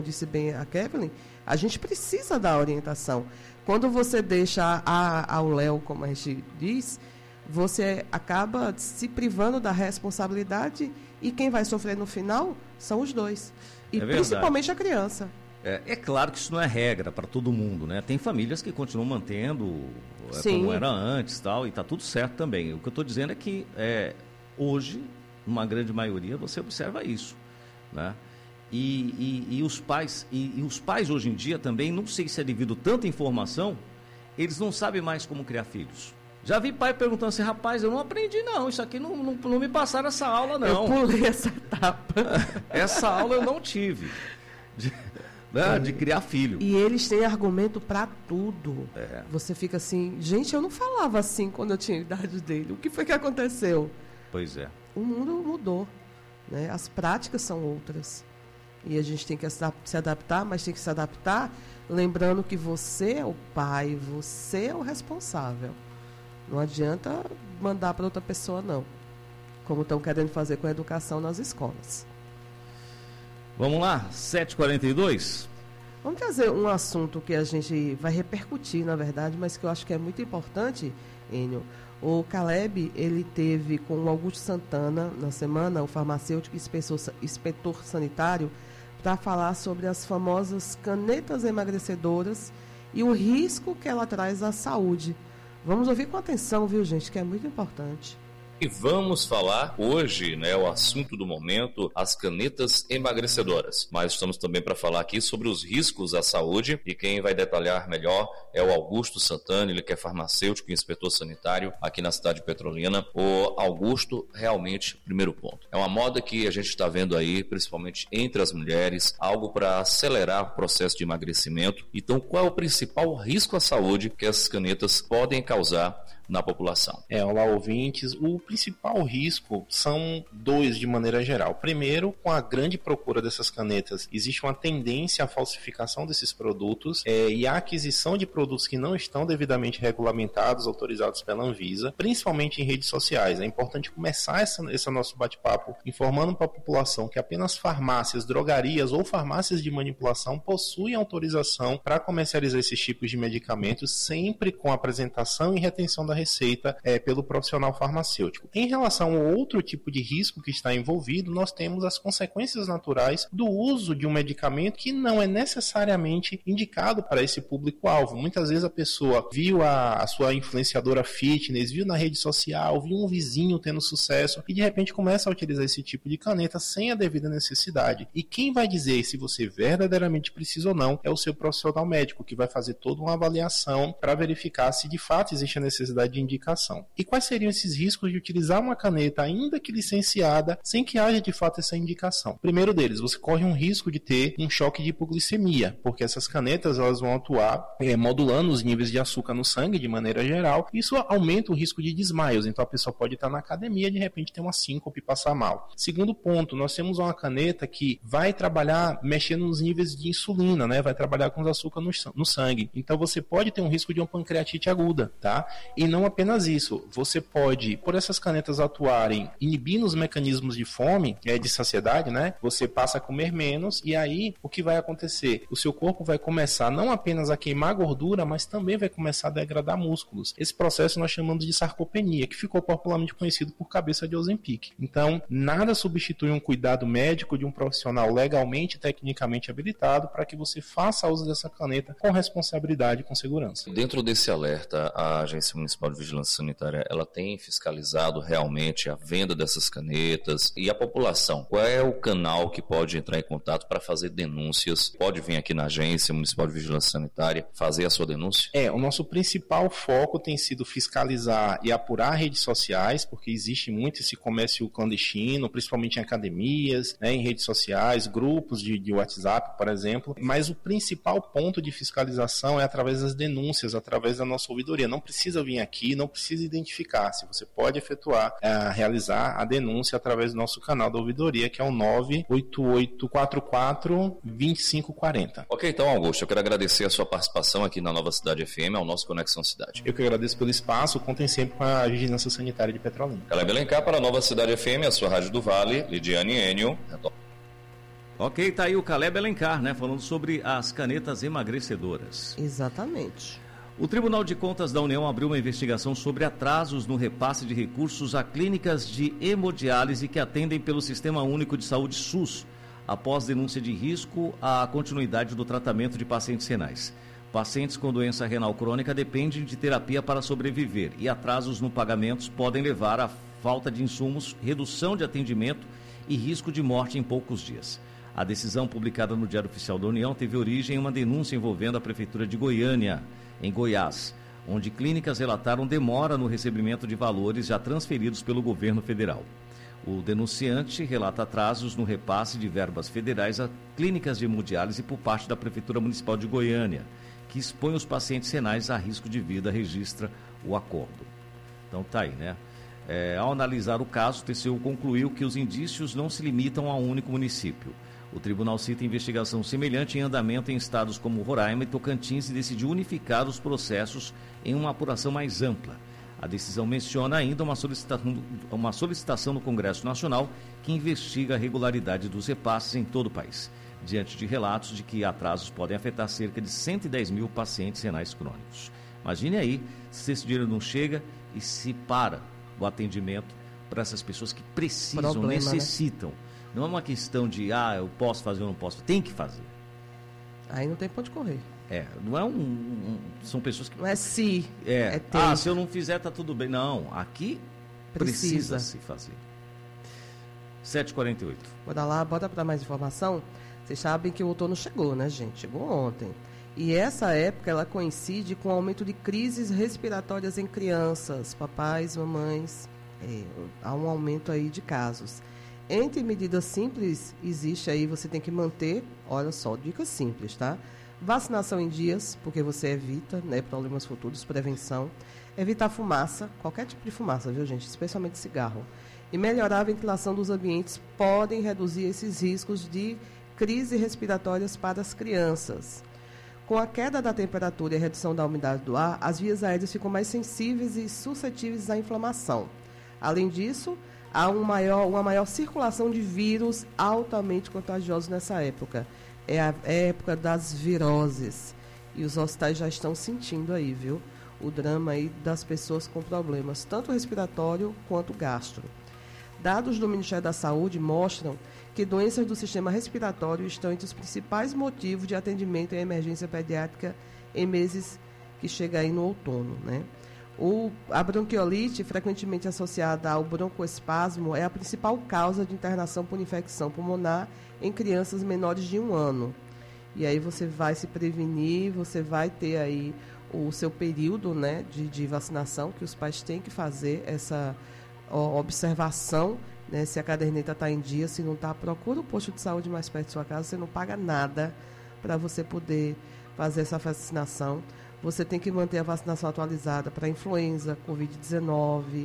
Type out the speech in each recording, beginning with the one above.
disse bem a Kevin, a gente precisa dar orientação. Quando você deixa ao léu, como a gente diz, você acaba se privando da responsabilidade e quem vai sofrer no final são os dois. E principalmente a criança. É claro que isso não é regra para todo mundo, né? Tem famílias que continuam mantendo como era antes tal, e está tudo certo também. O que eu estou dizendo é que hoje, numa grande maioria, você observa isso, né? E os pais hoje em dia também, não sei se é devido a tanta informação, eles não sabem mais como criar filhos. Já vi pai perguntando assim, rapaz, eu não aprendi não, isso aqui não me passaram essa aula não. Eu pulei essa etapa. Essa aula eu não tive, de criar filho. E eles têm argumento para tudo. Você fica assim, gente, eu não falava assim quando eu tinha a idade dele, o que foi que aconteceu? Pois é. O mundo mudou, né? As práticas são outras. E a gente tem que se adaptar, mas tem que se adaptar lembrando que você é o pai, você é o responsável. Não adianta mandar para outra pessoa, não. Como estão querendo fazer com a educação nas escolas. Vamos lá, 7h42. Vamos trazer um assunto que a gente vai repercutir, na verdade, mas que eu acho que é muito importante, Enio. O Caleb, ele teve com o Augusto Santana, na semana, o farmacêutico e inspetor sanitário, para falar sobre as famosas canetas emagrecedoras e o risco que ela traz à saúde. Vamos ouvir com atenção, viu, gente, que é muito importante. E vamos falar hoje, o assunto do momento, as canetas emagrecedoras. Mas estamos também para falar aqui sobre os riscos à saúde, e quem vai detalhar melhor é o Augusto Santana, ele que é farmacêutico e inspetor sanitário aqui na cidade de Petrolina. O Augusto, realmente, primeiro ponto, é uma moda que a gente está vendo aí, principalmente entre as mulheres, algo para acelerar o processo de emagrecimento. Então, qual é o principal risco à saúde que essas canetas podem causar na população? Olá, ouvintes. O principal risco são dois de maneira geral. Primeiro, com a grande procura dessas canetas, existe uma tendência à falsificação desses produtos e à aquisição de produtos que não estão devidamente regulamentados, autorizados pela Anvisa, principalmente em redes sociais. É importante começar esse nosso bate-papo informando para a população que apenas farmácias, drogarias ou farmácias de manipulação possuem autorização para comercializar esses tipos de medicamentos, sempre com apresentação e retenção da receita pelo profissional farmacêutico. Em relação ao outro tipo de risco que está envolvido, nós temos as consequências naturais do uso de um medicamento que não é necessariamente indicado para esse público-alvo. Muitas vezes a pessoa viu a sua influenciadora fitness, viu na rede social, viu um vizinho tendo sucesso e de repente começa a utilizar esse tipo de caneta sem a devida necessidade. E quem vai dizer se você verdadeiramente precisa ou não é o seu profissional médico, que vai fazer toda uma avaliação para verificar se de fato existe a necessidade de indicação. E quais seriam esses riscos de utilizar uma caneta, ainda que licenciada, sem que haja de fato essa indicação? Primeiro deles, você corre um risco de ter um choque de hipoglicemia, porque essas canetas elas vão atuar modulando os níveis de açúcar no sangue de maneira geral. Isso aumenta o risco de desmaios, então a pessoa pode estar na academia e de repente ter uma síncope e passar mal. Segundo ponto, nós temos uma caneta que vai trabalhar mexendo nos níveis de insulina, vai trabalhar com os açúcares no sangue. Então você pode ter um risco de uma pancreatite aguda, tá? E não apenas isso, você pode, por essas canetas atuarem inibindo os mecanismos de fome, de saciedade, você passa a comer menos e aí o que vai acontecer? O seu corpo vai começar não apenas a queimar gordura, mas também vai começar a degradar músculos. Esse processo nós chamamos de sarcopenia, que ficou popularmente conhecido por cabeça de Ozempic. Então, nada substitui um cuidado médico de um profissional legalmente e tecnicamente habilitado para que você faça uso dessa caneta com responsabilidade e com segurança. Dentro desse alerta, a Agência Municipal de Vigilância Sanitária, ela tem fiscalizado realmente a venda dessas canetas? E a população, qual é o canal que pode entrar em contato para fazer denúncias? Pode vir aqui na Agência Municipal de Vigilância Sanitária fazer a sua denúncia? O nosso principal foco tem sido fiscalizar e apurar redes sociais, porque existe muito esse comércio clandestino, principalmente em academias, em redes sociais, grupos de WhatsApp, por exemplo. Mas o principal ponto de fiscalização é através das denúncias, através da nossa ouvidoria. Não precisa vir aqui, não precisa identificar-se. Você pode efetuar, realizar a denúncia através do nosso canal da ouvidoria, que é o 98844-2540. Ok, então, Augusto, eu quero agradecer a sua participação aqui na Nova Cidade FM, ao nosso Conexão Cidade. Eu que agradeço pelo espaço, contem sempre com a Vigilância Sanitária de Petrolina. Caleb Alencar para a Nova Cidade FM, a sua rádio do Vale, Lidiane Enio. Ok, tá aí o Caleb Alencar, né? Falando sobre as canetas emagrecedoras. Exatamente. O Tribunal de Contas da União abriu uma investigação sobre atrasos no repasse de recursos a clínicas de hemodiálise que atendem pelo Sistema Único de Saúde SUS, após denúncia de risco à continuidade do tratamento de pacientes renais. Pacientes com doença renal crônica dependem de terapia para sobreviver e atrasos no pagamento podem levar a falta de insumos, redução de atendimento e risco de morte em poucos dias. A decisão publicada no Diário Oficial da União teve origem em uma denúncia envolvendo a Prefeitura de Goiânia, em Goiás, onde clínicas relataram demora no recebimento de valores já transferidos pelo governo federal. O denunciante relata atrasos no repasse de verbas federais a clínicas de hemodiálise por parte da Prefeitura Municipal de Goiânia, que expõe os pacientes renais a risco de vida, registra o acordo. Então tá aí, né? Ao analisar o caso, o TCU concluiu que os indícios não se limitam a um único município. O tribunal cita investigação semelhante em andamento em estados como Roraima e Tocantins e decidiu unificar os processos em uma apuração mais ampla. A decisão menciona ainda uma solicitação no Congresso Nacional que investiga a regularidade dos repasses em todo o país, diante de relatos de que atrasos podem afetar cerca de 110 mil pacientes renais crônicos. Imagine aí se esse dinheiro não chega e se para o atendimento para essas pessoas que precisam, necessitam. Né? Não é uma questão de, eu posso fazer ou não posso. Tem que fazer. Aí não tem pra onde correr. Não é são pessoas que... Não é se, se eu não fizer, tá tudo bem. Não, aqui precisa se fazer. 7h48. Bora lá, bota para mais informação. Vocês sabem que o outono chegou, né, gente? Chegou ontem. E essa época, ela coincide com o aumento de crises respiratórias em crianças, papais, mamães. Há um aumento aí de casos. Entre medidas simples, existe aí, você tem que manter, olha só, dicas simples, tá? Vacinação em dias, porque você evita, né, problemas futuros, prevenção. Evitar fumaça, qualquer tipo de fumaça, viu, gente? Especialmente cigarro. E melhorar a ventilação dos ambientes podem reduzir esses riscos de crises respiratórias para as crianças. Com a queda da temperatura e a redução da umidade do ar, as vias aéreas ficam mais sensíveis e suscetíveis à inflamação. Além disso, há uma maior circulação de vírus altamente contagiosos nessa época. É a época das viroses. E os hospitais já estão sentindo aí, viu? O drama aí das pessoas com problemas, tanto respiratório quanto gastro. Dados do Ministério da Saúde mostram que doenças do sistema respiratório estão entre os principais motivos de atendimento em emergência pediátrica em meses que chega aí no outono, né? A bronquiolite, frequentemente associada ao broncoespasmo, é a principal causa de internação por infecção pulmonar em crianças menores de 1 ano. E aí você vai se prevenir, você vai ter aí o seu período, né, de vacinação, que os pais têm que fazer essa observação, né, se a caderneta está em dia, se não está, procura o posto de saúde mais perto de sua casa, você não paga nada para você poder fazer essa vacinação. Você tem que manter a vacinação atualizada para influenza, Covid-19,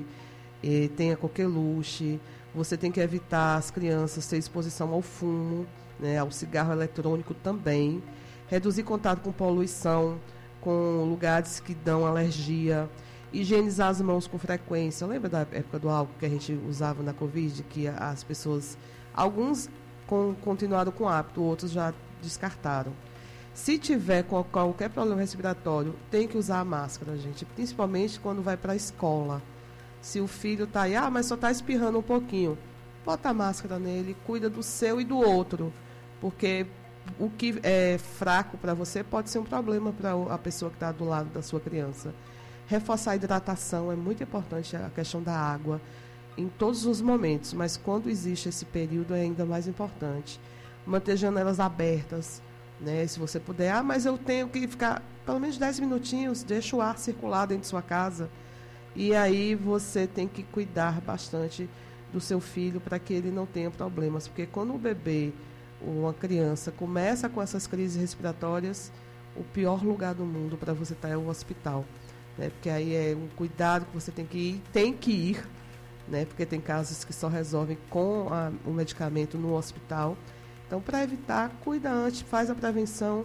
tem a coqueluche. Você tem que evitar as crianças ter exposição ao fumo, né, ao cigarro eletrônico também. Reduzir contato com poluição, com lugares que dão alergia. Higienizar as mãos com frequência. Lembra da época do álcool que a gente usava na Covid? Que as pessoas, alguns continuaram com o hábito, outros já descartaram. Se tiver qualquer problema respiratório, tem que usar a máscara, gente. Principalmente quando vai para a escola. Se o filho está aí, mas só está espirrando um pouquinho, bota a máscara nele, cuida do seu e do outro. Porque o que é fraco para você pode ser um problema para a pessoa que está do lado da sua criança. Reforçar a hidratação é muito importante, a questão da água, em todos os momentos. Mas quando existe esse período é ainda mais importante. Manter janelas abertas. Né? Se você puder, mas eu tenho que ficar pelo menos 10 minutinhos, deixa o ar circular dentro de sua casa. E aí você tem que cuidar bastante do seu filho para que ele não tenha problemas. Porque quando o bebê ou uma criança começa com essas crises respiratórias, o pior lugar do mundo para você estar é o hospital. Né? Porque aí é um cuidado que você tem que ir, né? Porque tem casos que só resolvem com o medicamento no hospital. Então, para evitar, cuida antes, faz a prevenção,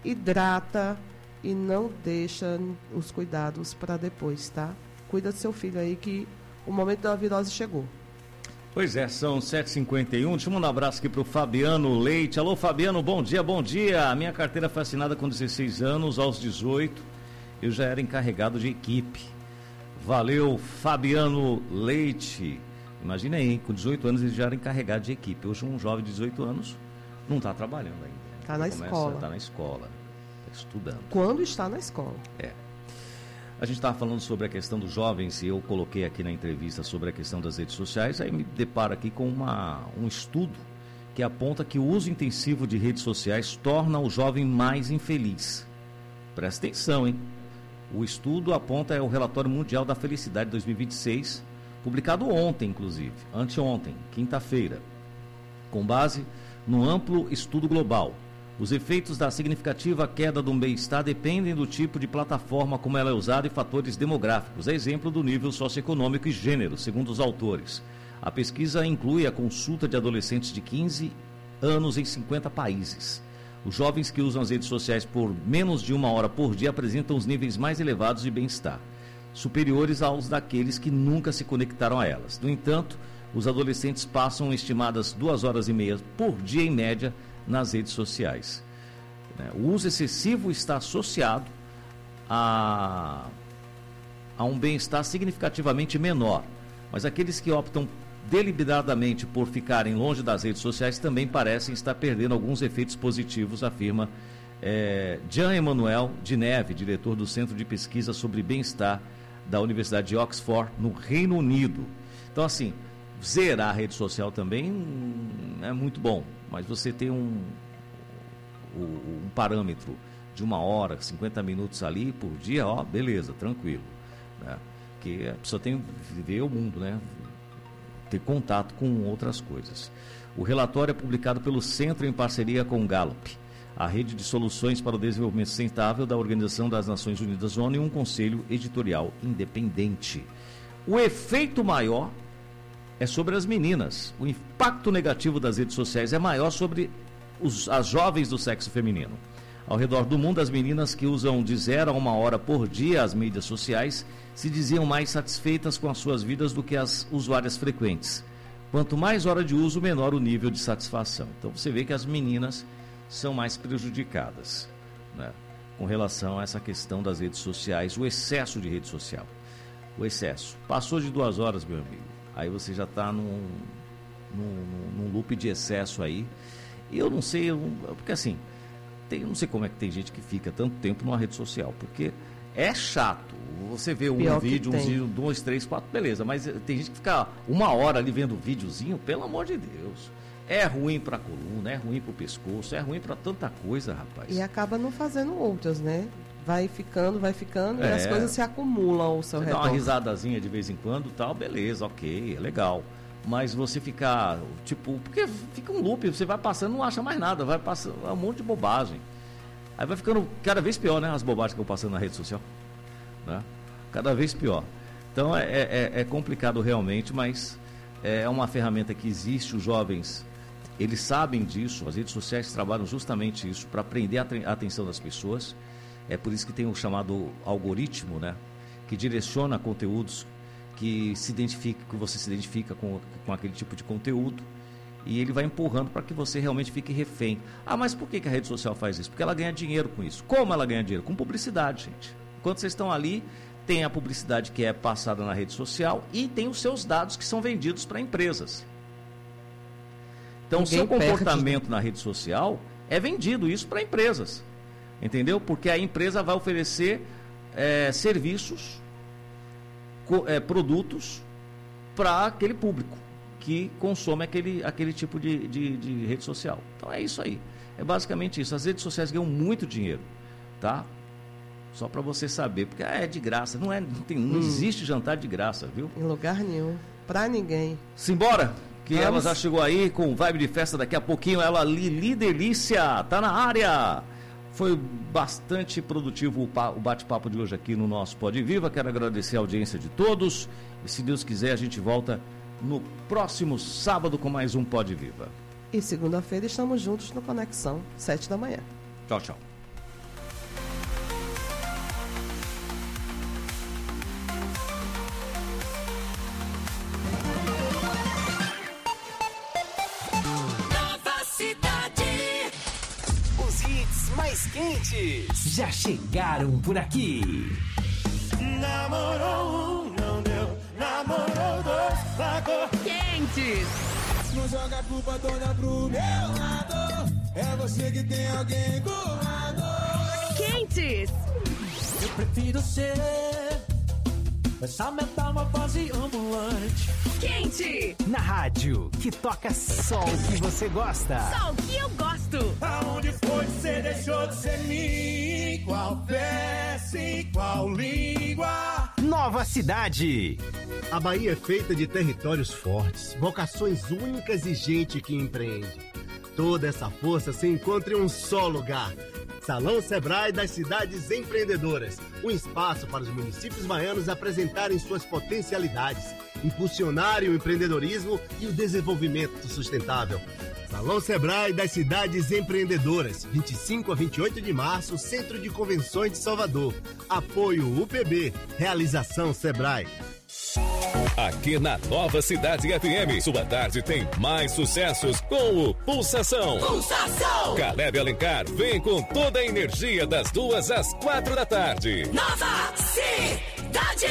hidrata e não deixa os cuidados para depois, tá? Cuida do seu filho aí que o momento da virose chegou. Pois é, são 7h51. Deixa eu mandar um abraço aqui para o Fabiano Leite. Alô, Fabiano, bom dia, bom dia. A minha carteira foi assinada com 16 anos, aos 18 eu já era encarregado de equipe. Valeu, Fabiano Leite. Imagina aí, com 18 anos ele já era encarregado de equipe. Hoje um jovem de 18 anos não está trabalhando ainda. Está na escola. Está na escola, está estudando. Quando está na escola. É. A gente estava falando sobre a questão dos jovens e eu coloquei aqui na entrevista sobre a questão das redes sociais, aí me deparo aqui com um estudo que aponta que o uso intensivo de redes sociais torna o jovem mais infeliz. Presta atenção, hein? O estudo aponta o Relatório Mundial da Felicidade 2026, publicado ontem, inclusive, anteontem, quinta-feira, com base no amplo estudo global. Os efeitos da significativa queda do bem-estar dependem do tipo de plataforma como ela é usada e fatores demográficos, a exemplo do nível socioeconômico e gênero, segundo os autores. A pesquisa inclui a consulta de adolescentes de 15 anos em 50 países. Os jovens que usam as redes sociais por menos de 1 hora por dia apresentam os níveis mais elevados de bem-estar, superiores aos daqueles que nunca se conectaram a elas. No entanto, os adolescentes passam estimadas 2h30 por dia em média nas redes sociais. O uso excessivo está associado a um bem-estar significativamente menor, mas aqueles que optam deliberadamente por ficarem longe das redes sociais também parecem estar perdendo alguns efeitos positivos, afirma Jean-Emmanuel de Neve, diretor do Centro de Pesquisa sobre Bem-Estar da Universidade de Oxford, no Reino Unido. Então, assim, zerar a rede social também é muito bom, mas você tem um parâmetro de 1 hora, 50 minutos ali por dia, ó, beleza, tranquilo, né? Porque a pessoa tem que viver o mundo, né? Ter contato com outras coisas. O relatório é publicado pelo Centro em parceria com o Gallup, a rede de soluções para o desenvolvimento sustentável da Organização das Nações Unidas, ONU, e um conselho editorial independente. O efeito maior é sobre as meninas. O impacto negativo das redes sociais é maior sobre as jovens do sexo feminino. Ao redor do mundo, as meninas que usam de 0 a 1 hora por dia as mídias sociais se diziam mais satisfeitas com as suas vidas do que as usuárias frequentes. Quanto mais hora de uso, menor o nível de satisfação. Então você vê que as meninas são mais prejudicadas, né, com relação a essa questão das redes sociais, o excesso de rede social. O excesso. Passou de 2 horas, meu amigo, aí você já está num loop de excesso aí. E eu não sei, porque assim, eu não sei como é que tem gente que fica tanto tempo numa rede social, porque é chato. Você vê um vídeo, 2, 3, 4, beleza, mas tem gente que fica 1 hora ali vendo videozinho, pelo amor de Deus. É ruim para a coluna, é ruim para o pescoço, é ruim para tanta coisa, rapaz. E acaba não fazendo outras, né? Vai ficando, e as coisas se acumulam ao seu redor. Dá uma risadazinha de vez em quando, tal, beleza, ok, é legal. Mas você ficar, tipo, porque fica um loop, você vai passando, não acha mais nada, vai passando um monte de bobagem. Aí vai ficando cada vez pior, né, as bobagens que eu passando na rede social, né? Cada vez pior. Então é complicado realmente, mas é uma ferramenta que existe, os jovens, eles sabem disso, as redes sociais trabalham justamente isso, para prender a atenção das pessoas. É por isso que tem o chamado algoritmo, né, que direciona conteúdos que você se identifica com aquele tipo de conteúdo, e ele vai empurrando para que você realmente fique refém. Ah, mas por que a rede social faz isso? Porque ela ganha dinheiro com isso. Como ela ganha dinheiro? Com publicidade, gente. Enquanto vocês estão ali, tem a publicidade que é passada na rede social e tem os seus dados que são vendidos para empresas. Então, o seu comportamento na rede social é vendido isso para empresas. Entendeu? Porque a empresa vai oferecer serviços, produtos para aquele público que consome aquele tipo de rede social. Então é isso aí. É basicamente isso. As redes sociais ganham muito dinheiro, tá? Só para você saber, porque é de graça. Não existe jantar de graça, viu? Em lugar nenhum. Para ninguém. Simbora! Que ela já chegou aí com vibe de festa daqui a pouquinho. Ela, Lili Delícia, tá na área. Foi bastante produtivo o bate-papo de hoje aqui no nosso Pode Viva. Quero agradecer a audiência de todos. E se Deus quiser, a gente volta no próximo sábado com mais um Pode Viva. E segunda-feira estamos juntos no Conexão, 7 da manhã. Tchau, tchau. mais quentes já chegaram por aqui. Namorou um, não deu. Namorou dois, pagou. Quentes. Não joga a culpa toda pro meu lado. É você que tem alguém do lado. Quentes. Eu prefiro ser essa metamorfose ambulante. Quente. Na rádio, que toca só o que você gosta. Só o que eu gosto. Aonde foi que você deixou de ser mim? Qual peça e qual língua? Nova Cidade. A Bahia é feita de territórios fortes, vocações únicas e gente que empreende. Toda essa força se encontra em um só lugar. Salão Sebrae das Cidades Empreendedoras. Um espaço para os municípios baianos apresentarem suas potencialidades, impulsionarem o empreendedorismo e o desenvolvimento sustentável. Salão Sebrae das Cidades Empreendedoras, 25 a 28 de março, Centro de Convenções de Salvador. Apoio UPB, realização Sebrae. Aqui na Nova Cidade FM, sua tarde tem mais sucessos com o Pulsação. Pulsação! Caleb Alencar vem com toda a energia das 2 às 4 da tarde. Nova Cidade!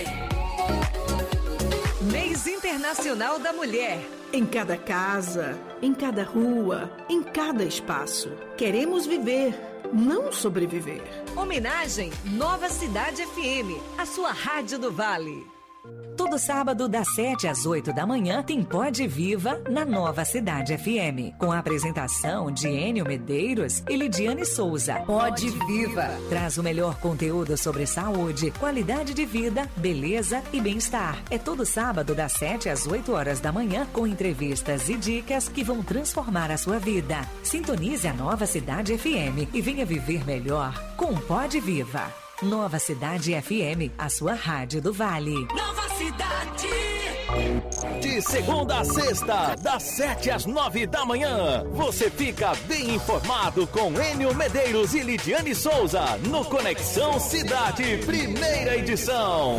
Mês Internacional da Mulher. Em cada casa, em cada rua, em cada espaço. Queremos viver, não sobreviver. Homenagem Nova Cidade FM, a sua rádio do Vale. Todo sábado, das 7 às 8 da manhã, tem Pode Viva na Nova Cidade FM. Com a apresentação de Enio Medeiros e Lidiane Souza. Pode Viva traz o melhor conteúdo sobre saúde, qualidade de vida, beleza e bem-estar. É todo sábado, das 7 às 8 horas da manhã, com entrevistas e dicas que vão transformar a sua vida. Sintonize a Nova Cidade FM e venha viver melhor com Pode Viva. Nova Cidade FM, a sua rádio do Vale. Nova Cidade! De segunda a sexta, das 7 às 9 da manhã, você fica bem informado com Enio Medeiros e Lidiane Souza no Conexão Cidade, primeira edição.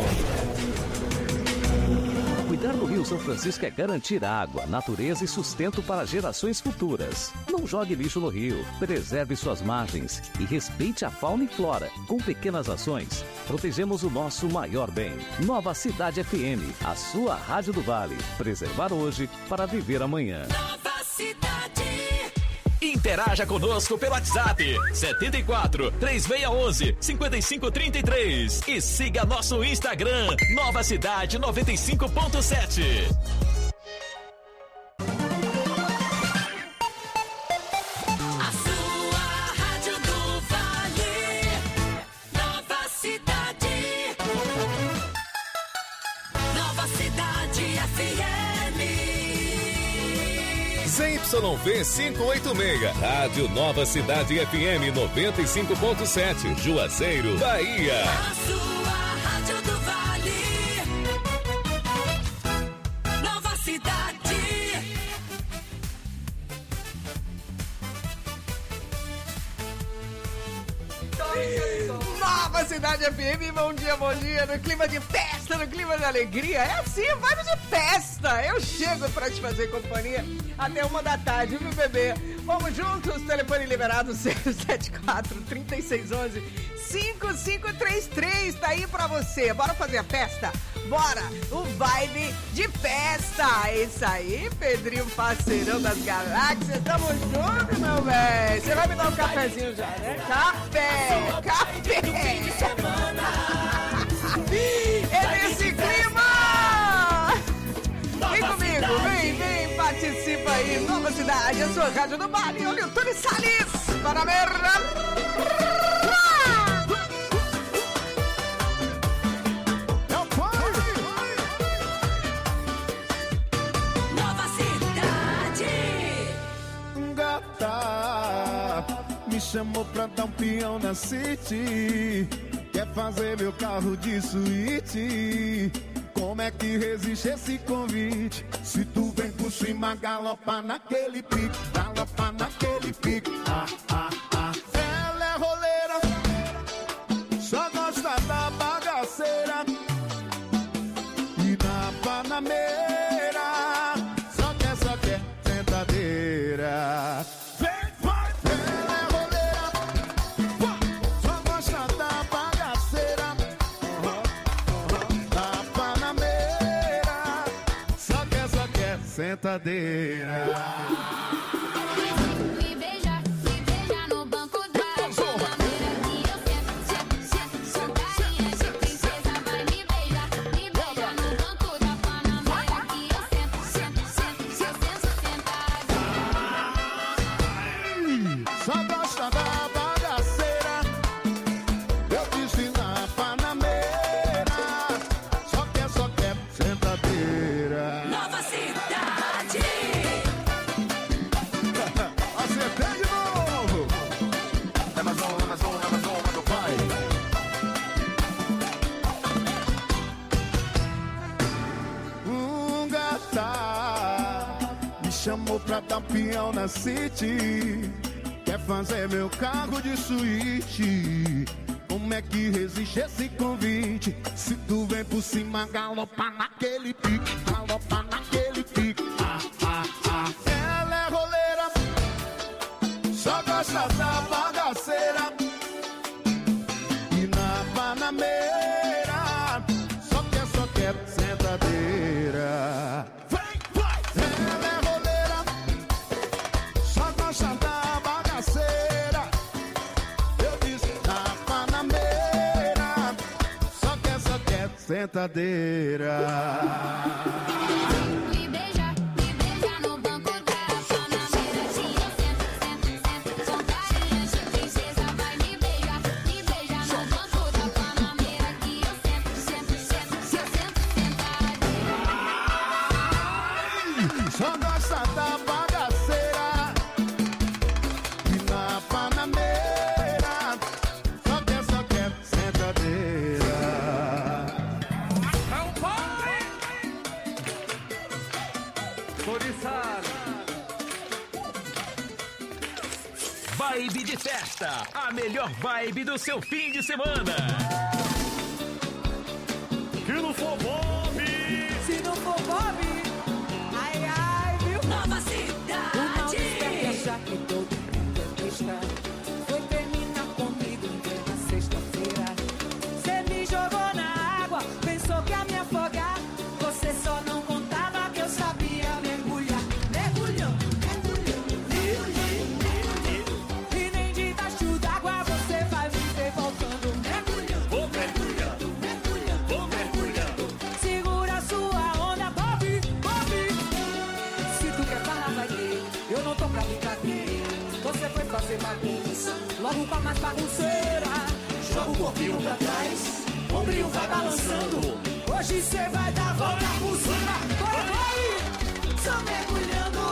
Cuidar do Rio São Francisco é garantir água, natureza e sustento para gerações futuras. Não jogue lixo no rio, preserve suas margens e respeite a fauna e flora. Com pequenas ações, protegemos o nosso maior bem. Nova Cidade FM, a sua rádio do Vale. Preservar hoje para viver amanhã. Nova Cidade! Interaja conosco pelo WhatsApp 74 3611 5533 e siga nosso Instagram Nova Cidade 95.7. A sua rádio do Vale. Nova Cidade. Nova Cidade FM. ZYV 586, Rádio Nova Cidade FM 95.7, Juazeiro, Bahia. A sua rádio do Vale. Nova Cidade. Nova Cidade FM, bom dia, no clima de festa, no clima de alegria. É assim, vibe de festa. Eu chego pra te fazer companhia até 1 da tarde, viu, bebê? Vamos juntos, telefone liberado 074-3611-5533, tá aí pra você. Bora fazer a festa? Bora! O vibe de festa! É isso aí, Pedrinho, parceirão das galáxias. Tamo junto, meu velho. Você vai me dar um cafezinho já, né? Café! É nesse clima! Vem comigo, vem, participa aí. Nova Cidade, a sua rádio do Vale. Olha o Tony Salles. Para ver. Nova Cidade. Gata, me chamou pra dar um peão na City. Quer fazer meu carro de suíte. Como é que resiste esse convite? Se tu vem por cima, galopa naquele pique. Galopa naquele pique. Ela é roleira, só gosta da bagaceira. E na Panameira, só quer sentadeira. Ela é roleira, sentadeira. Me beija no banco da bananeira que eu sento, sentadinha de princesa. Vai me beija no banco da bananeira que eu sento, sentadinha. Só gosta da bagaceira, eu disse na Panameira. Só quer sentadeira. Nova Cidade. Acertei de novo. É mais um, meu pai. Gata me chamou pra dar peão na City. Quer fazer meu carro de suíte. Como é que resiste esse convite? Se tu vem por cima, galopa naquele pique. Galopa naquele pique. Ela é roleira, só gosta da bagaceira. E na Panameira, só quer sentadeira. Ela é roleira, só gosta da bagaceira. Eu disse na Panameira, só quer sentadeira. Me beija no banco da bananeira que eu sento, sentadinha de princesa. Vai me beija no banco da bananeira que eu sento, sentadinha. Só gosta da bagaceira. E na Panameira, só quer sentadeira. É o pai! Coriçado. Vibe de festa. A melhor vibe do seu fim de semana. Que não for Bob. Se não for Bob, ai, ai, viu? Nova O Cidade. mal deve achar que todo mundo é besta. Foi terminar comigo em plena sexta-feira. Cê me jogou na água, pensou que ia me afogar. Você só não contava que eu sabia mergulhar. Mergulhando. E nem de tacho d'água você vai me ver voltando. Mergulhando. Vou mergulhando. Vou mergulhando. Segura sua onda, Bob. Se tu quer falar, vai ter. Eu não tô pra brincadeira. Você foi fazer bagunça, logo com a mais bagunceira. Joga o corpinho pra trás, o ombrinho vai balançando. Hoje cê vai dar volta por cima. Vai! Só mergulhando.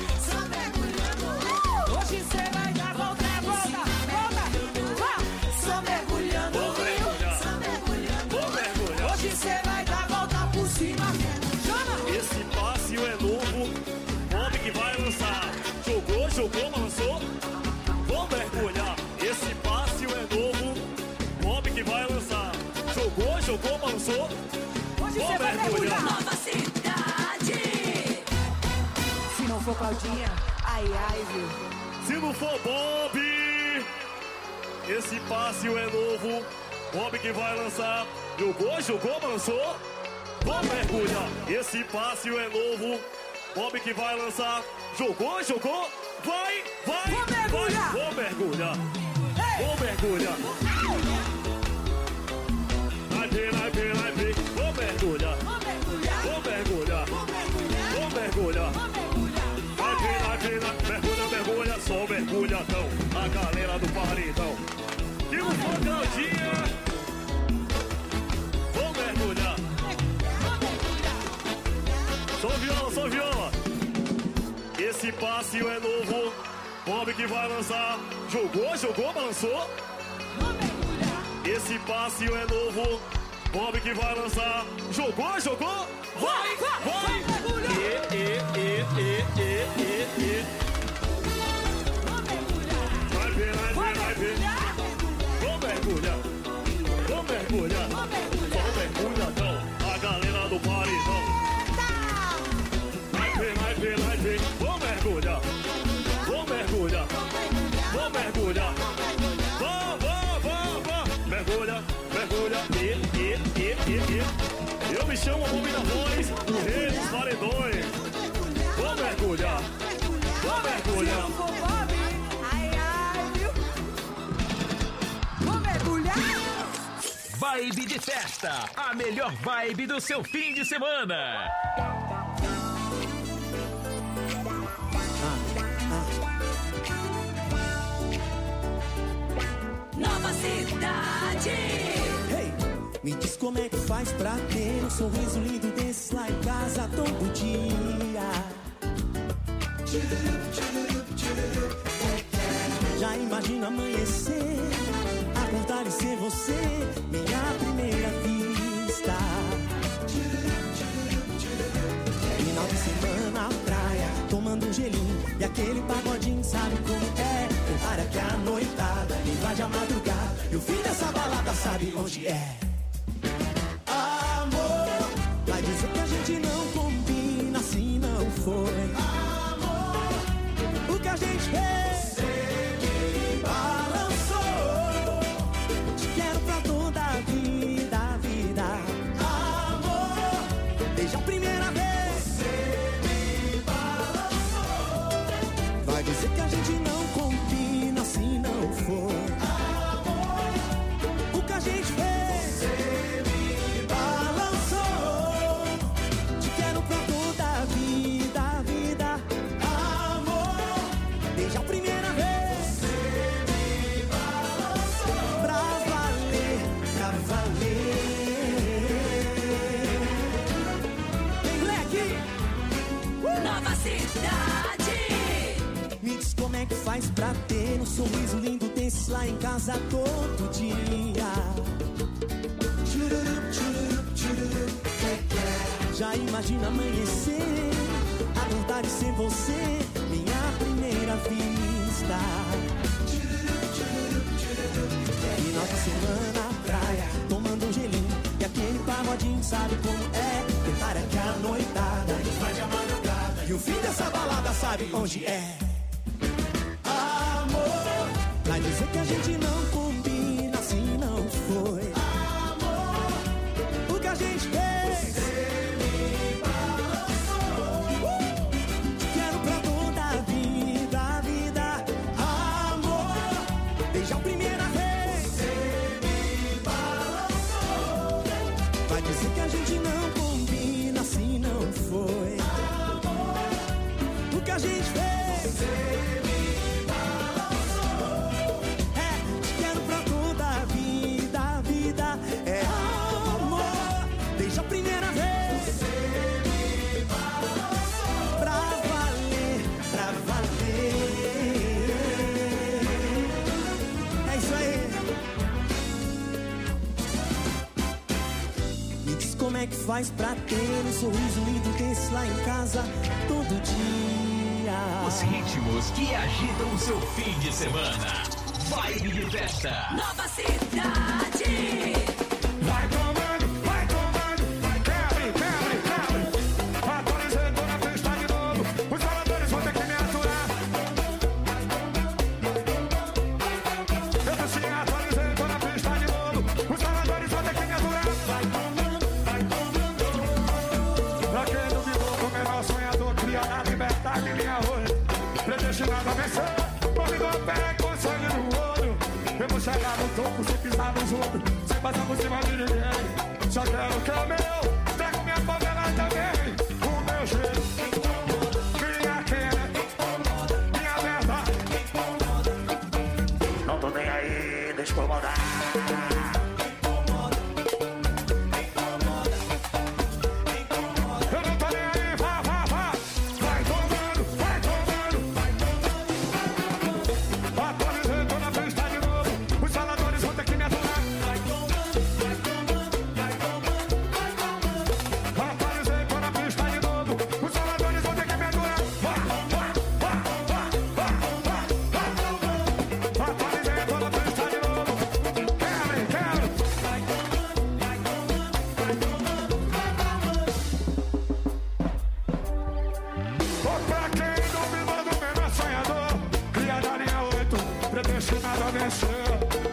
Hoje cê vai dar volta. Vá! Só mergulhando. Vou mergulhar. Hoje cê vai dar volta por cima. Chama! Esse passe é novo. Bob que vai lançar. Jogou, lançou. Vou mergulhar. Esse passe é novo. Bob que vai lançar. Jogou, lançou. Hoje Vou cê vai mergulhar. Nova Cidade. Se não for Claudinha, ai, viu? Se não for Bob, esse passe é novo. Bob que vai lançar. Jogou, lançou. Vou mergulhar. Esse passe é novo. Bob que vai lançar. Jogou. Vai. Vou mergulhar. Vou mergulhar. Vou mergulhar. Vai ver. Vou mergulhar. Vou mergulhar. Vai ver. Mergulha. Só mergulhadão. A galera do paredão. Que não for Claudinha. Vou mergulhar. Só viola. Esse passe é novo. Bob que vai lançar. Jogou, balançou. Esse passe é novo. Bob que vai lançar. Jogou. Vai. Vai ver. Vou mergulhar. Só mergulhadão. A galera do paredão. Vai ver. Vou mergulhar. Vá. Mergulha. Eu me chamo Bob da Voz, o rei dos paredões. Vou Vibe de festa, a melhor vibe do seu fim de semana. Nova Cidade. Hey, me diz como é que faz pra ter um sorriso lindo desse lá em casa todo dia. Já imagino amanhecer, acordar e ser você, minha primeira vista. Final de semana, praia, tomando um gelinho e aquele pagodinho, sabe como é? Prepara que a noitada invade a madrugada e o fim dessa balada sabe onde é. Amor, vai dizer que a gente não combina, assim não foi. Amor, o que a gente fez? Dizer que a gente não combina, assim não foi. Amor, o que a gente fez? Você me balançou. Te quero pra toda a vida, vida. Amor, desde a primeira vez. Você me balançou. Pra valer, pra valer. Vem, moleque! Nova Cidade. Me diz como é que faz pra ter um sorriso lindo desse lá em casa todo dia. Já imagina amanhecer, acordar e ser você, minha primeira vista. Final de semana, praia, tomando um gelinho e aquele pagodinho, sabe como é? Prepara que a noitada invade a madrugada e o fim dessa balada sabe onde é. Vai dizer que a gente não combina, assim não foi. Amor, o que a gente fez? Você me balançou. Te quero pra toda a vida, vida. Amor, desde a primeira vez. Você me balançou. Vai dizer que a gente não combina, assim não foi. Amor, o que a gente fez? Você me é amor, desde a primeira vez. Você me balançou. Pra valer, pra valer. É isso aí. Me diz como é que faz pra ter um sorriso lindo desse lá em casa todo dia. Os ritmos que agitam o seu fim de semana. Vibe de festa. Nova Cidade. Vai tomando, quebre, quebre, quebre. Atualizando na pista de novo. Os faladores vão ter que me aturar. Eu tô sim atualizando na pista de novo. Os faladores vão ter que me aturar. Vai tomando, vai tomando. Pra quem duvidou como é nosso sonhador, cria na liberdade minha roda. Predestinado a vencer. Convidou a pé com sangue no olho. Eu vou chegar no topo sem pisar nos outros, sem passar por cima de ninguém. Só quero o que é meu, trago minha favela também. O meu jeito, minha queda, minha verdade. Não tô nem aí, deixa eu incomodar. Eu não tô nem aí, vá, vá, vá. Vai tomando, vai tomando, vai tomando. Atualizando na pista de novo. Os faladores vão ter que me aturar. Vai tomando, vai tomando, vai tomando, vai tomando. Atualizando na pista de novo. Os faladores vão ter que me aturar. Vá, vá, vá, vá, vá, vá, vá, tomando. Atualizando na pista de novo. Quero, quero. Vai tomando, vai tomando, vai tomando, vai tomando. Ou pra quem duvidou do menor sonhador, criada a linha 8, predestinado a vencer.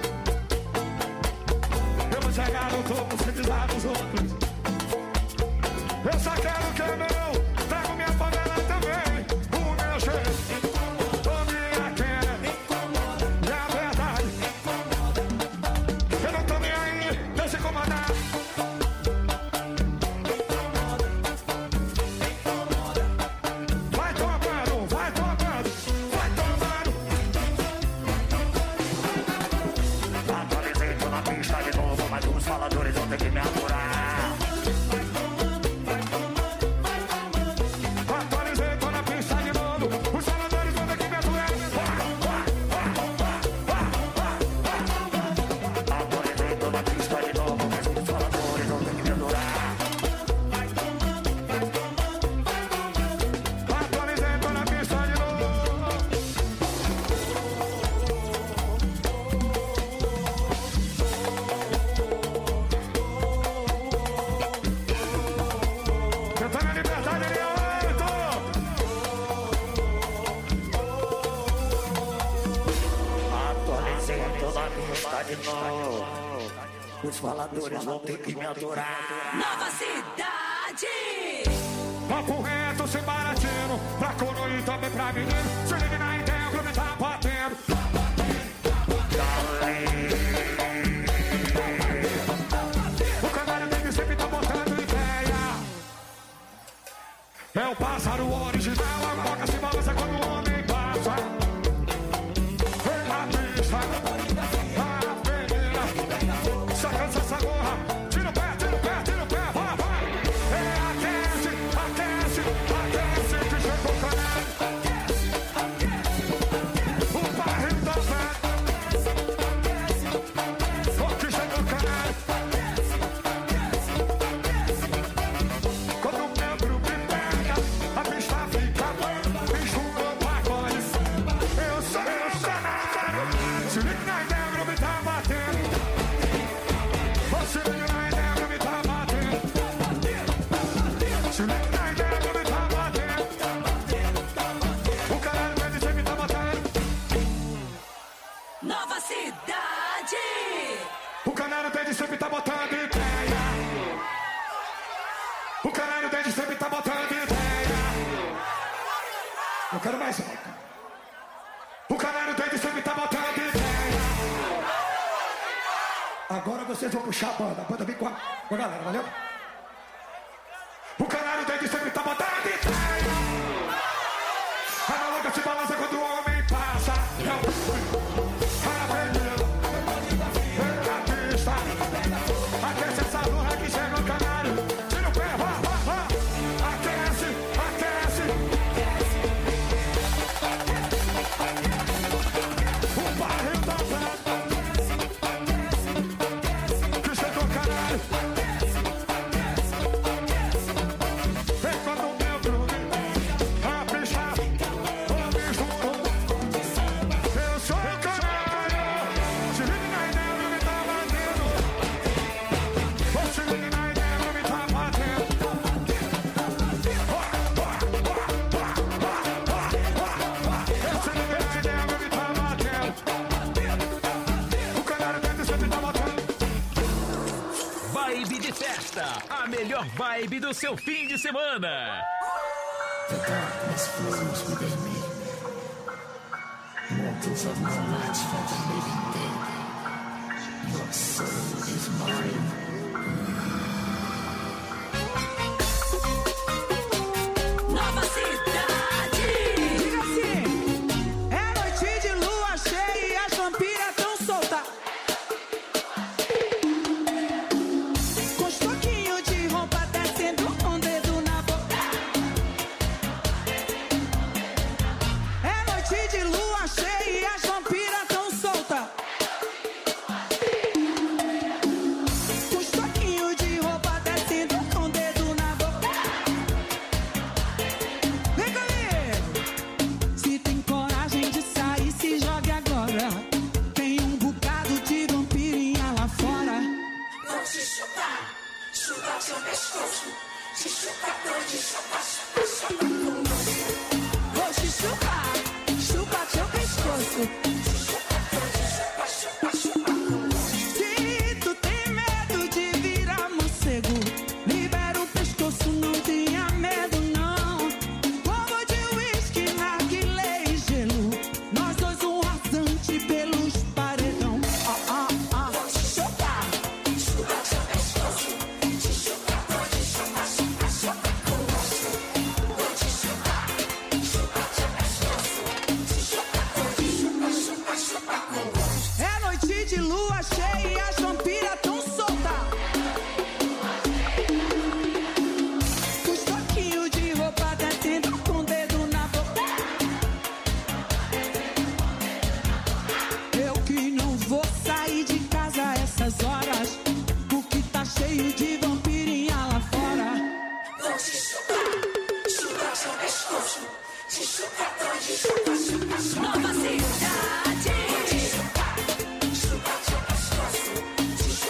Eu vou chegar no topo sem pisar nos outros. Eu só quero o que é meu, trago minha favela também. O meu jeito, minha queda, minha verdade. Eu não tô nem aí, deixa como está de novo. Os faladores vão ter que me adorar. Nova Cidade! Papo reto, sem baratinho, pra coroa e também pra menino. Se liga na ideia, o clube tá batendo. O canal dele sempre tá botando ideia. É o pássaro original, a boca se balança quando o homem passa. Vem na pista, a avenida, sacando essa gorra. Tira o pé, tira o pé, tira o pé, vai, vai. É aquece, aquece, aquece, que chegou o canal. O barril da fé. O que chegou o canal. Quando o meu grupo pega, a pista fica bicho no pagode. Eu sou o canal. Se liga na ideia, o grupo tá batendo. Se liga na ideia, o grupo tá batendo. Se liga na ideia, o grupo tá batendo. O caralho vai dizer que tá batendo. Nova Cidade! O canal desde sempre tá botando ideia. O canal desde sempre tá botando ideia. Eu quero mais alto. O canal desde sempre tá botando ideia. Agora vocês vão puxar a banda. A banda vem com a galera, valeu? O canal desde sempre tá botando ideia. A maluca se balança quando o homem passa. A avenida, a pista, aquece essa lua que chega no canário. Tira o pé, vá, vá, vá. Aquece, aquece. O barril da fé. Que chega no canário. Vem quando o meu groove, a pista, o bicho. Eu sou o canário. Se liga na ideia, o groove tá batendo. Se liga na ideia, o groove tá batendo. Se liga na ideia, o groove tá batendo. O canário dentro sempre tá batendo. Vibe de festa, a melhor vibe do seu fim de semana. The darkness flows within me. Mortals are no match for the living dead. Your soul is mine. Nova Cidade! Diga assim, é noite de lua cheia e as vampiras tão soltas. Com os toquinhos de roupa descendo com o dedo na boca. É noite de lua cheia e as vampiras tão soltas. Com os toquinhos de roupa descendo com o dedo na boca. Vem comigo! Se tem coragem de sair, se jogue agora. Tem um bocado de vampirinha lá fora. Vou te chutar, chutar seu pescoço. Te chutar todo, chutar, chutar, chutar com você. Vou te chupar, chupa teu pescoço. Te chutar todo, chutar, chutar, chutar com você. Se tu tem medo de virar morcego, libera o pescoço, não tenha medo não. Como de uísque, narguilé e gelo, nós dois um rasante pelos paredão. Vou te chutar, chutar seu pescoço. Te chutar todo, chutar, chutar, chutar com você. Vou te chutar, chutar seu pescoço. Te chutar todo, chutar, chutar, chutar com você. É noite de lua cheia e as vampiras tão soltas. Os toquinhos de roupa descendo com o dedo na boca. Eu que não vou sair de casa a essas horas, porque tá cheio de vampirinha lá fora. Vou te chutar, chutar seu pescoço. Te chutar todo, chutar, chutar, chutar. Nova Cidade! Vou te chutar, chutar seu pescoço. Te chutar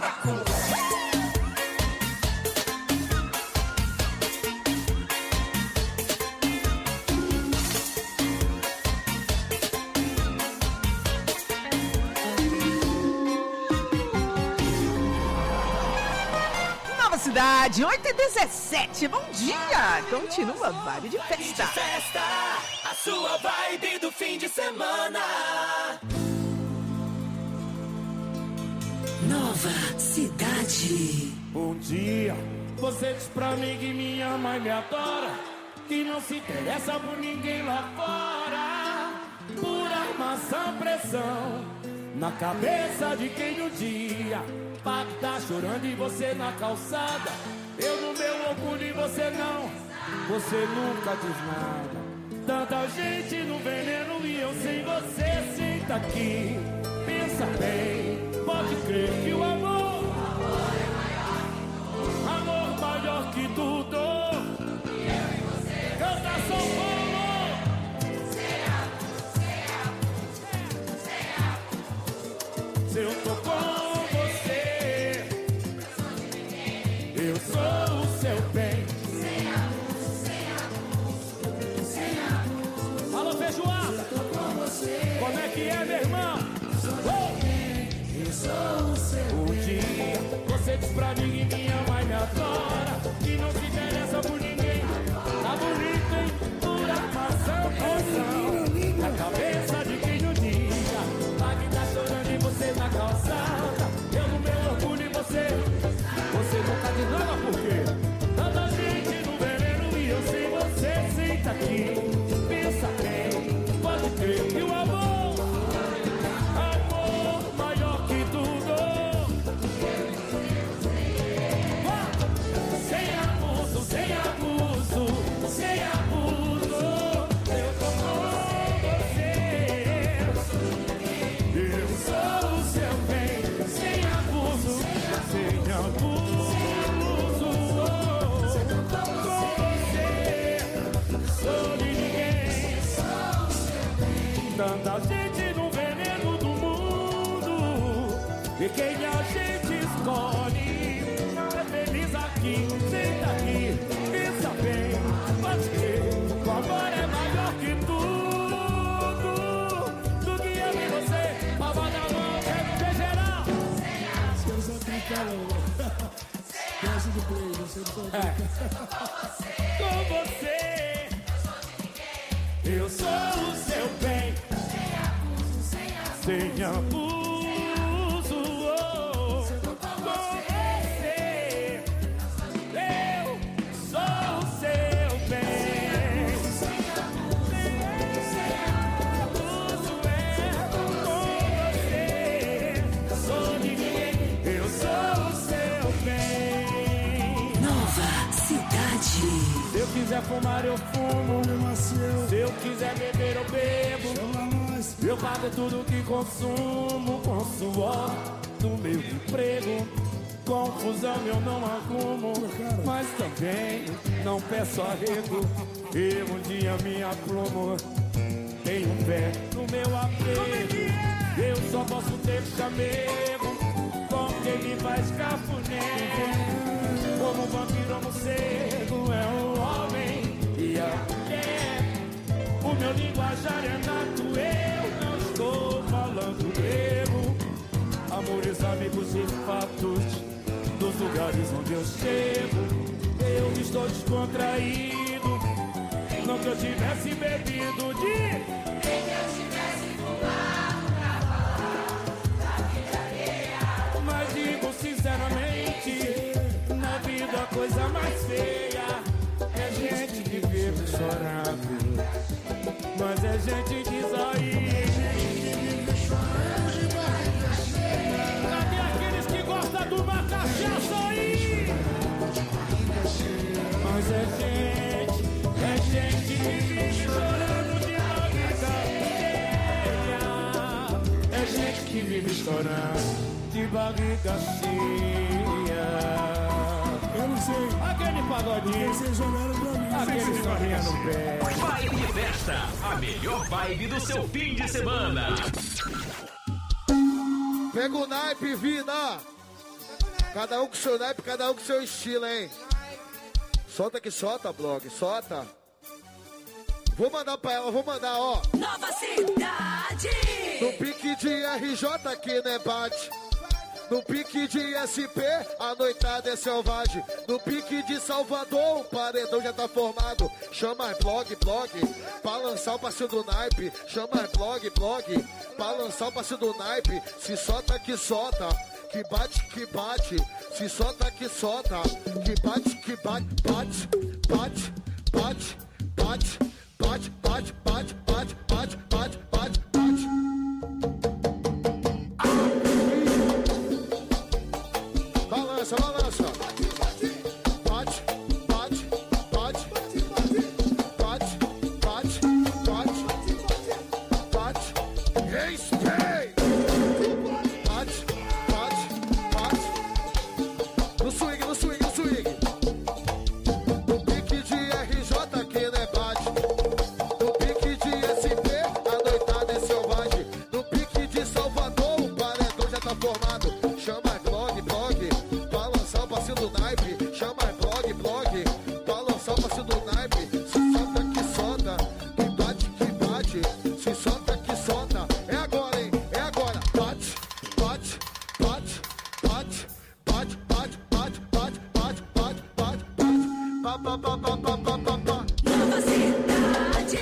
Cidade, 8h17, bom dia! Continua a vibe de festa. A sua vibe do fim de semana. Nova Cidade. Bom dia, você diz pra mim que me ama e me adora, que não se interessa por ninguém lá fora, por armação, pressão na cabeça de quem no dia papo tá chorando e você na calçada, eu no meu orgulho e você não, você nunca diz nada. Tanta gente no veneno e eu sem você. Senta aqui, pensa bem, pode crer que o amor amor maior que tudo. Eu e você, canta São Paulo. Se eu tô com você, eu sou o seu bem. Alô, feijoada, como é que é, meu irmão? Eu sou o seu bem. Um dia você diz pra mim que me ama e me adora, que não se interessa por ninguém. Tá bonito, hein? Por armação, pressão na cabeça de quem no dia a que tá chorando e você na calçada, eu no meu orgulho e você nunca diz nada. Por quê? Tanta gente no veneno e eu sem você. Senta aqui, pensa bem, pode crer que o amor maior que tudo. Sem abuso, sem abuso, sem abuso, eu tô com você. Eu sou o seu bem, sem abuso, sem abuso. Tanta gente no veneno do mundo, e quem a gente escolhe não é feliz aqui. Senta aqui, pensa bem, pode crer, o amor é maior que tudo. Do que eu e você, palma da mão, quero ver geral. Com você, eu sou o seu bem. Sem abuso, com você, eu sou o seu bem. Sem abuso, com você, sou ninguém, eu sou o seu bem. Nova Cidade. Se eu quiser fumar, eu fumo. Se eu quiser beber, eu bebo. Eu pago tudo que consumo com suor do meu emprego. Confusão eu não arrumo, mas também não peço arrego. Eu um dia me aprumo, tenho fé no meu apego. Eu só posso ter chamego com quem me faz cafuné. Como um vampiro ou morcego é o homem e a mulher. O meu linguajar é nato, eu não estou falando grego. Amores, amigos e fatos dos lugares onde eu chego. Eu estou descontraído, não que eu tivesse bebido de... Nem que eu tivesse fumado pra falar da vida alheia. Mas digo sinceramente, na vida a coisa mais feia é gente que vive chorando. Mas é gente diz aí. Cadê aqueles que gostam de uma cachaça aí? Mas é gente que vive chorando de barriga cheia. É gente que vive chorando de barriga cheia. Eu não sei. Aquele pagodinho. Vocês jogaram pra mim. Aquele sorrinha no pé. Vibe de festa, a melhor vibe do seu fim de semana. Pega o naipe, vida. Cada um com seu naipe, cada um com seu estilo, hein? Solta que solta, blog, solta. Vou mandar pra ela, vou mandar, ó. Nova Cidade. No pique de RJ aqui, né, bate? No pique de SP, a noitada é selvagem. No pique de Salvador, o paredão já tá formado. Chama blog, pra lançar o passeio do naipe. Chama blog, pra lançar o passeio do naipe. Se solta que solta, que bate. Se solta que solta, que bate, bate. Balança. Bate. Respeito. Bate. No swing. No pique de RJ aqui, né, bate? No pique de SP, a noitada é selvagem. No pique de Salvador, o paredão já tá formado. Chama blog, pra lançar o passeio do naipe. Chama blog, pra lançar o passeio do naipe. Se solta que solta, que bate. Se solta que solta. É agora, hein? É agora. Bate. Nova Cidade.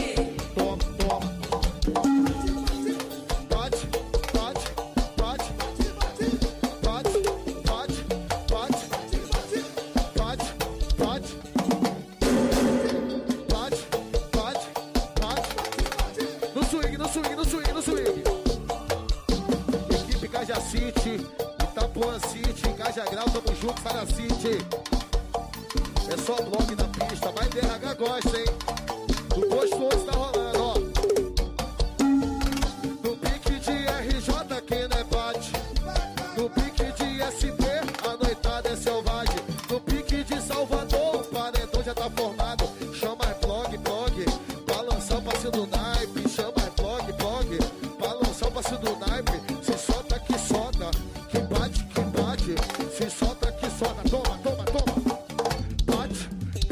No swing. Equipe Caja City, Itapuã City, Caja Grau, tamo junto, Sara City. É só blog na pista, mas DRH gosta, hein? Do gostoso tá rolando, ó. No pique de RJ aqui, né, bate? No pique de SP, a noitada é selvagem. No pique de Salvador, o paredão já tá formado. Chama blog, pra lançar o passeio do naipe. Chama blog, pra lançar o passeio do naipe. Se solta que solta, que bate. Se solta que solta, toma. Bate.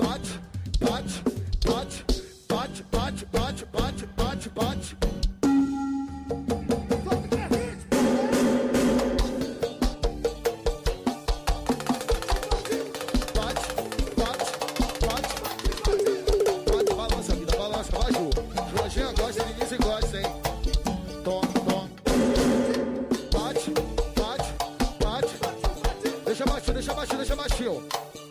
Balança, vida, balança, vai, Ju. Jorginho gosta, Denise gosta, hein? Toma. Bate. Deixa baixinho.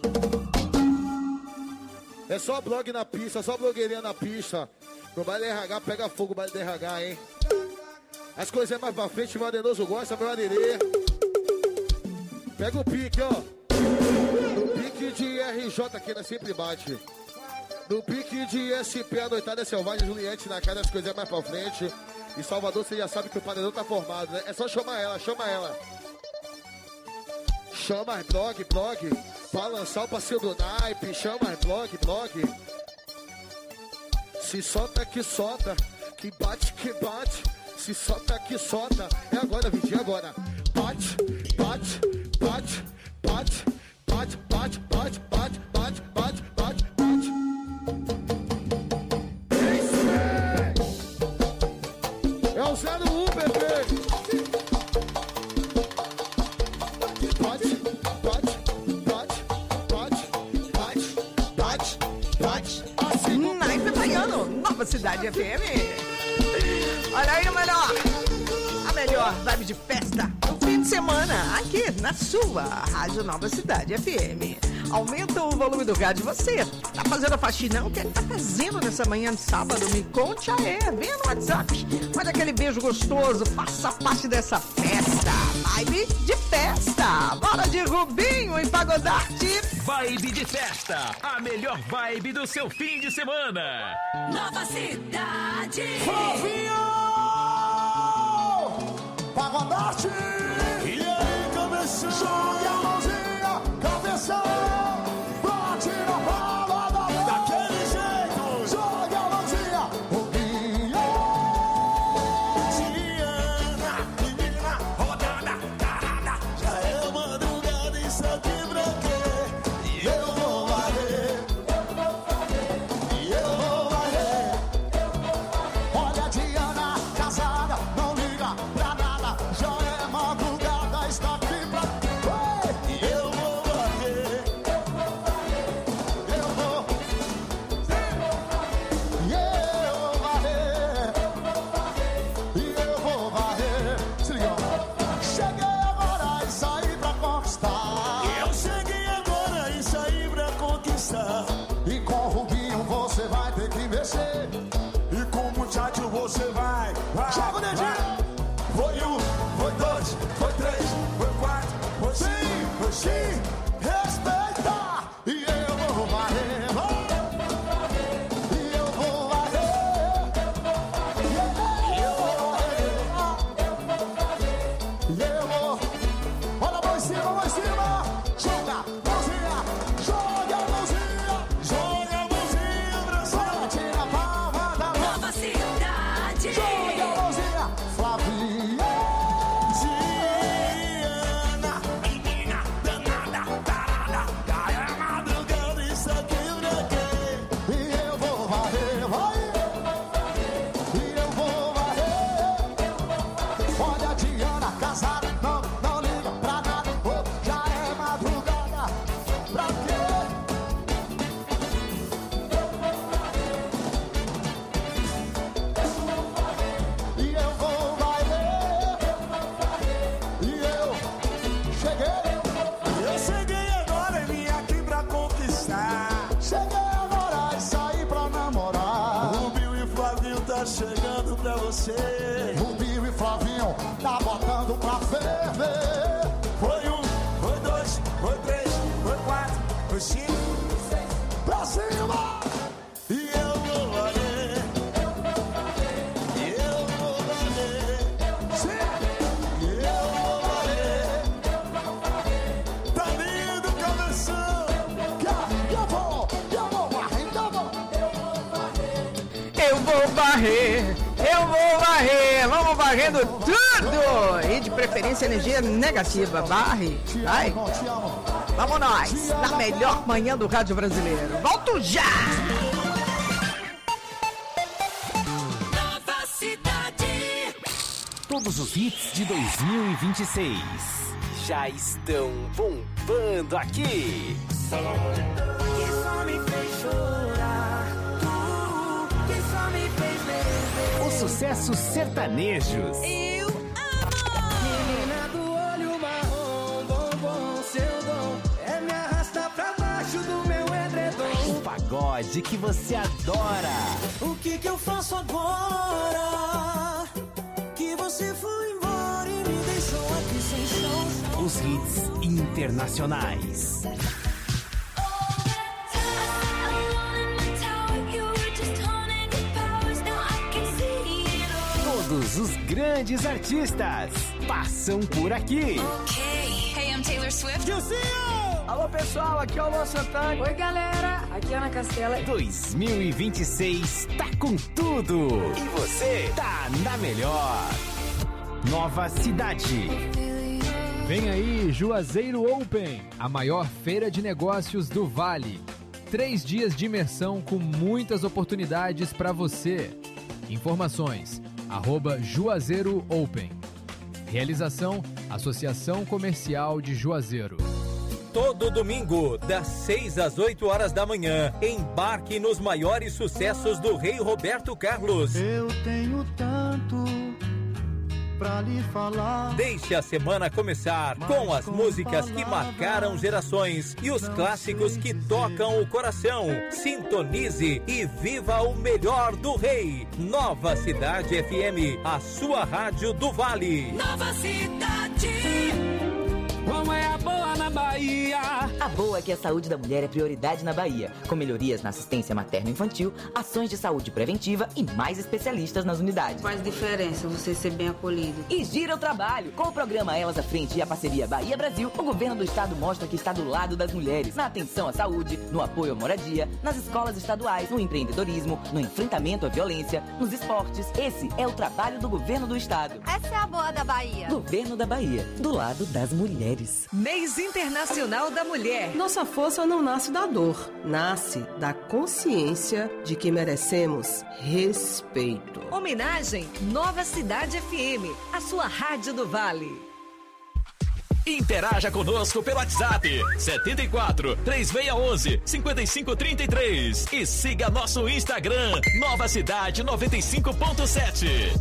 É só blog na pista, só blogueirinha na pista. No baile RH, pega fogo o baile RH, hein? As coisas é mais pra frente, o Adenoso gosta, meu aderê. Pega o pique, ó. No pique de RJ aqui, né? Sempre bate. No pique de SP, a noitada é selvagem, Juliette na cara, as coisas é mais pra frente. E Salvador, você já sabe que o paredão tá formado, né? É só chamar ela. Chama blog, pra lançar o passeio do naipe. Chama blog. Se solta que solta, que bate. Se solta que solta. É agora, Vidinho, agora. Bate. É o 01, bebê. Assim. Naipe Baiano, Nova Cidade FM. Olha aí a melhor vibe de festa no fim de semana, aqui na sua Rádio Nova Cidade FM. Aumenta o volume do rádio. Você tá fazendo a faxina? O que tá fazendo nessa manhã de sábado? Me conte aí, vem no WhatsApp. Manda aquele beijo gostoso, faça parte dessa festa. Vibe de festa. Bora de Rubinho e Pagodarte. Vibe de festa, a melhor vibe do seu fim de semana. Nova Cidade. Rubinho! Pagodarte! E aí, cabeção? Jogue a mãozinha, cabeção! Bate na palma daquele jeito! Jogue a mãozinha, Rubinho! Diana, menina rodada, tarada! Já é madrugada cima, joga a mãozinha, joga a mãozinha, joga a mãozinha pra cima, tira a palma da mão. Nova cidade. Joga a mãozinha, Flavinha. Diana, menina danada, tarada, cai a madrugada, isso aqui pra quê? E eu vou varrer, vai. E eu vou varrer. Olha a Diana casada, não liga pra nada. Oh, já é madrugada, pra quê? E eu vou varrer. E eu cheguei. Eu cheguei agora e vim aqui pra conquistar. Cheguei agora e saí pra namorar. O Bill e Flavinho tá chegando pra você. O Bill e Flavinho tá botando pra ferver. Foi um, foi dois, foi três, foi quatro, foi cinco, pra cima. E eu vou valer. E eu vou valer. Sim. E eu vou valer. Tá lindo, cabeção. Eu vou varrer, Eu vou varrer. Vamos varrendo tudo. E de preferência energia negativa. Varre. Vai. Vamos nós. Na melhor manhã do rádio brasileiro. Volto já. Nova cidade. Todos os hits de 2026 já estão bombando aqui. Que só me fez chorar, que só me fez beber. Os sucessos sertanejos. Eu amo. Menina do olho marrom, bombom, seu dom é me arrastar pra baixo do meu edredom. O pagode que você adora. O que eu faço agora? Que você foi embora e me deixou aqui sem chão. Os hits internacionais. Todos os grandes artistas passam por aqui. Hey, I'm Taylor Swift. Alô, pessoal, aqui é o Luan Santana. Oi, galera, aqui é Ana Castela. 2026 tá com tudo. E você tá na melhor. Nova cidade. Vem aí, Juazeiro Open, a maior feira de negócios do Vale. 3 dias de imersão com muitas oportunidades para você. Informações, @Juazeiro Open. Realização, Associação Comercial de Juazeiro. Todo domingo, das 6 às 8 horas da manhã, embarque nos maiores sucessos do Rei Roberto Carlos. Eu tenho tanto pra lhe falar. Deixe a semana começar com as músicas que marcaram gerações e os clássicos que tocam o coração. Sintonize e viva o melhor do Rei. Nova Cidade FM, a sua rádio do Vale. Nova cidade. Qual é a boa na Bahia? A boa é que a saúde da mulher é prioridade na Bahia, com melhorias na assistência materno-infantil, ações de saúde preventiva e mais especialistas nas unidades. Faz diferença você ser bem acolhido. E gira o trabalho. Com o programa Elas à Frente e a parceria Bahia Brasil, o governo do estado mostra que está do lado das mulheres, na atenção à saúde, no apoio à moradia, nas escolas estaduais, no empreendedorismo, no enfrentamento à violência, nos esportes. Esse é o trabalho do governo do estado. Essa é a boa da Bahia. Governo da Bahia, do lado das mulheres. Mês Internacional da Mulher. Nossa força não nasce da dor, nasce da consciência de que merecemos respeito. Homenagem Nova Cidade FM, a sua rádio do Vale. Interaja conosco pelo WhatsApp 74 3611 5533 e siga nosso Instagram Nova Cidade 95.7.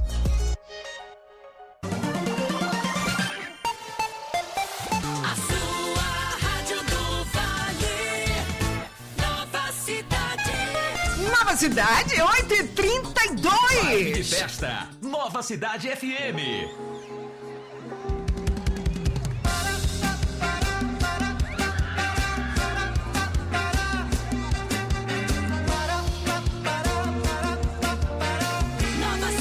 Nova Cidade, 8h32. Vibe de festa, Nova Cidade FM. Nova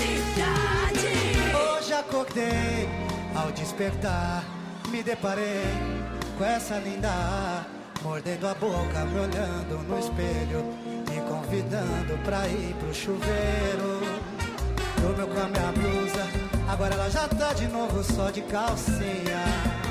cidade. Hoje acordei, ao despertar, me deparei com essa linda, mordendo a boca, me olhando no espelho, me convidando pra ir pro chuveiro. Dormiu com a minha blusa, agora ela já tá de novo só de calcinha.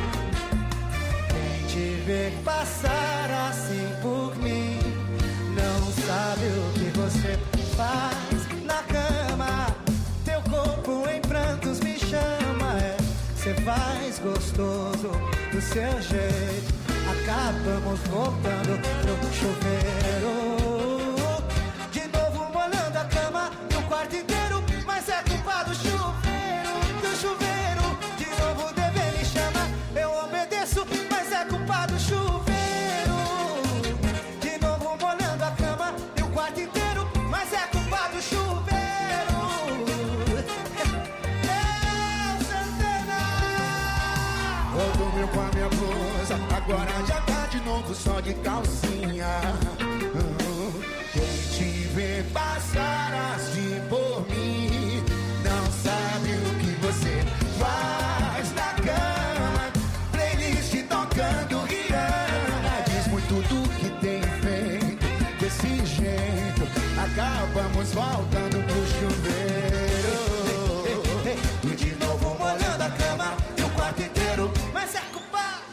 Quem te vê passar assim por mim, não sabe o que você faz na cama. Teu corpo em prantos me chama, cê faz gostoso do seu jeito. Acabamos voltando pro chuveiro, de novo molhando a cama e o quarto inteiro, mas é culpa do chuveiro, do chuveiro. De novo dever me chama, eu obedeço, mas é culpa do chuveiro. De novo molhando a cama e o quarto inteiro, mas é culpa do chuveiro. Dormiu com a minha blusa, agora já tá de novo só de calcinha. Quem te vê passar assim por mim, não sabe o que você faz na cama. Playlist tocando Rihanna, diz muito do que tem feito. Desse jeito, acabamos voltando pro chuveiro. E de novo molhando a cama e o quarto inteiro, mas é culpa.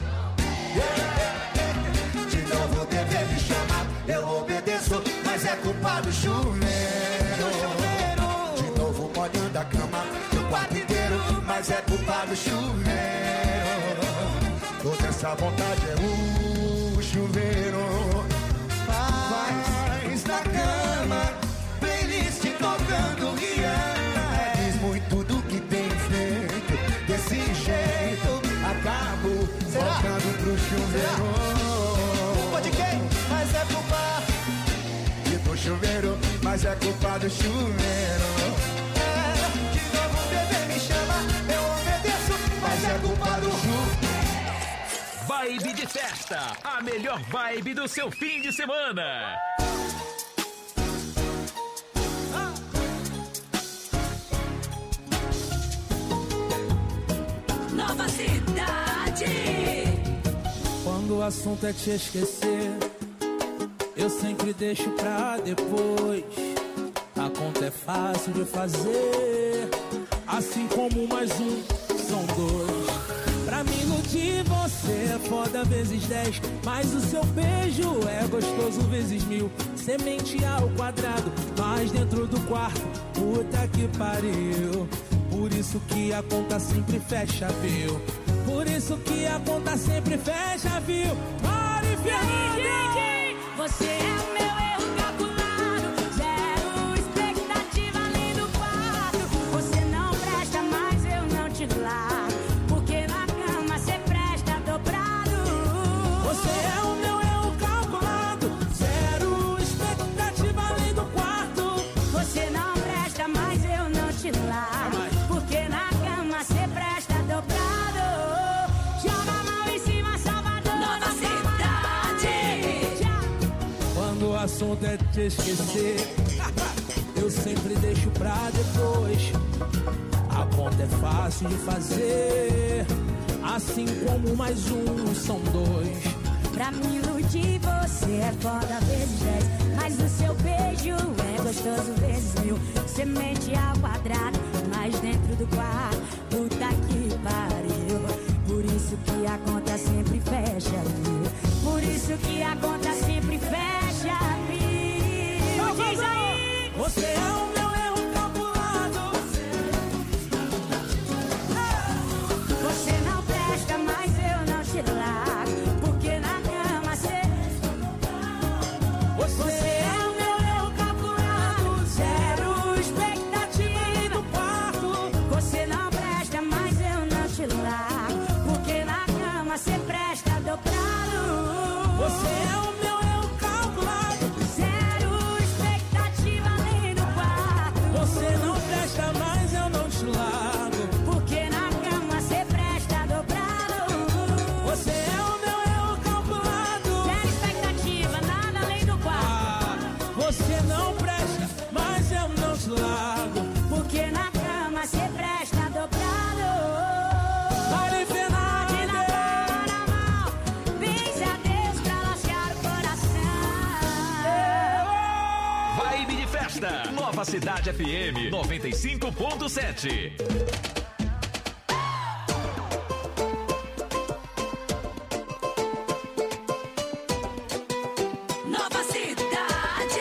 De novo dever me chamar, eu obedeço, mas é culpa do chuveiro. De novo molhando a cama e o quarto inteiro, mas é culpa do chuveiro. Toda essa vontade é o chuveiro. Faz na cama, playlist tocando Rihanna, diz muito do que tem feito. Desse jeito, acabo voltando pro chuveiro. Culpa de quem? Mas é culpa. E do chuveiro, mas é culpa do chuveiro. De novo o bebê me chama, eu obedeço, mas é culpa do chuveiro. Vibe de festa, a melhor vibe do seu fim de semana. Nova Cidade. Quando o assunto é te esquecer, eu sempre deixo pra depois. A conta é fácil de fazer, assim como mais um são dois. Pra me iludir você é foda vezes 10, mas o seu beijo é gostoso vezes 1000. Semente ao quadrado, mas dentro do quarto, puta que pariu. Por isso que a conta sempre fecha, viu? Por isso que a conta sempre fecha, viu? Mari Fernanda! Você é o meu erro calculado, zero expectativa além do quarto. Você não presta, mas eu não te largo, porque na cama você presta dobrado. Você é o meu erro calculado, zero expectativa além do quarto. Você não presta, mas eu não te largo, porque na cama você presta dobrado. Joga a mão em cima, Salvador. Nova Cidade. Quando o assunto é te esquecer, eu sempre deixo pra depois. A conta é fácil de fazer, assim como mais um são dois. Pra me iludir você é foda vezes 10, mas o seu beijo é gostoso vezes 1000. Semente ao quadrado, mas dentro do quarto, puta que pariu. Por isso que a conta sempre fecha, viu? Por isso que a conta sempre fecha, viu? Diz aí! Você é o meu erro calculado. Você não presta, mas eu não te largo, porque na cama você... Você é o meu erro calculado, zero expectativa do quarto. Você não presta, mas eu não te largo, porque na cama você presta dobrado. Você é o meu erro calculado, zero expectativa além do quarto. você não presta, mas eu não te largo, porque na cama você presta dobrado. você é o meu erro calculado, zero expectativa, nada além do quarto. você não presta, mas eu não te largo, porque na cama você presta dobrado. Mari Fernanda. Bate na palma da mão, Nova Cidade FM 95.7. Nova Cidade.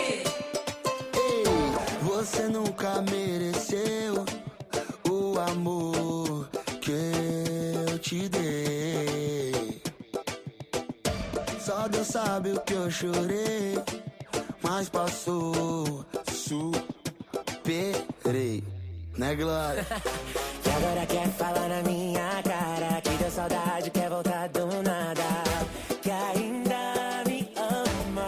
Ei, você nunca mereceu o amor que eu te dei. Só Deus sabe o que eu chorei, mas passou, superei, né, Glória? E agora quer falar na minha cara que deu saudade, quer voltar do nada, que ainda me ama.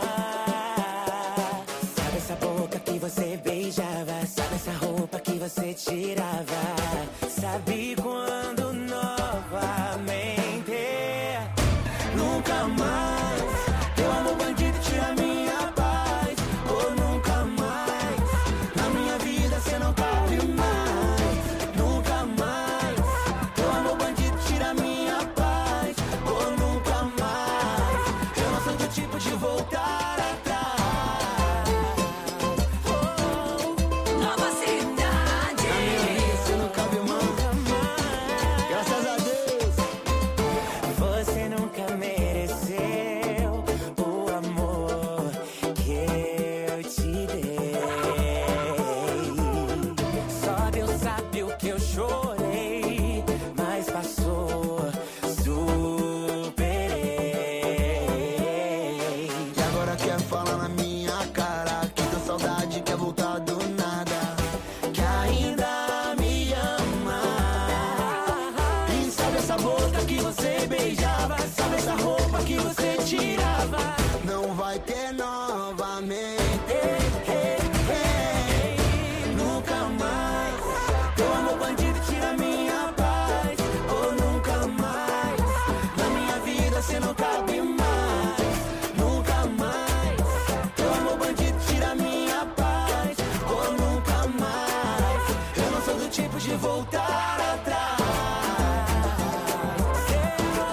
Sabe essa boca que você beijava, sabe essa roupa que você tirava, sabe quando novamente nunca mais teu amor bandido tira minha paz. Ou nunca mais na minha vida cê não cabe mais. Nunca mais teu amor bandido tira minha paz. Ou nunca mais eu não sou do tipo de voltar atrás. Nova Cidade. Na minha vida cê não cabe mais. Graças a Deus. Você nunca mereceu o amor que eu te dei. Só Deus sabe o que eu chorei, mas passou, superei. E agora quer falar na minha cara que deu saudade, quer voltar do nada, que ainda me ama. E sabe essa boca que você beijava, sabe essa roupa que você tirava, não vai ter novamente.